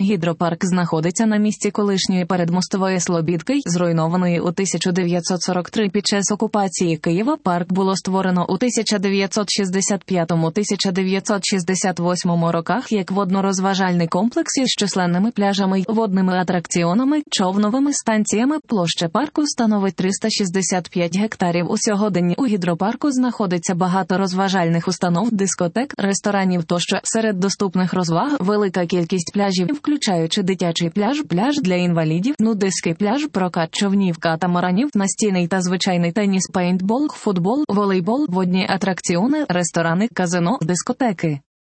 Гідропарк знаходиться на місці колишньої передмостової Слобідки, зруйнованої у 1943 під час окупації Києва. Парк було створено у 1965-1968 роках як водно-розважальний комплекс із численними пляжами, водними атракціонами, човновими станціями. Площа парку становить 365 гектарів. У сьогоденні у гідропарку знаходиться багато розважальних установ, дискотек, ресторанів тощо. Серед доступних розваг велика кількість пляжів, включаючи дитячий пляж, пляж для інвалідів, нудистський пляж, прокат човнів, катамаранів, настільний та звичайний теніс, пейнтбол, футбол, волейбол, водні атракціони, ресторани, казино, дискотеки.